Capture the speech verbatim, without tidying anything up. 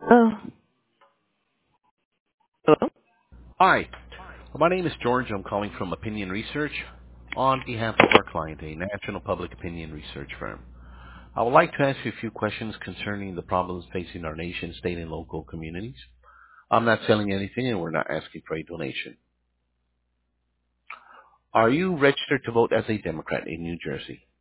Oh, hello? Hi, my name is George. I'm calling from Opinion Research on behalf of our client, a national public opinion research firm. I would like to ask you a few questions concerning the problems facing our nation, state, and local communities. I'm not selling anything, and we're not asking for a donation. Are you registered to vote as a Democrat in New Jersey?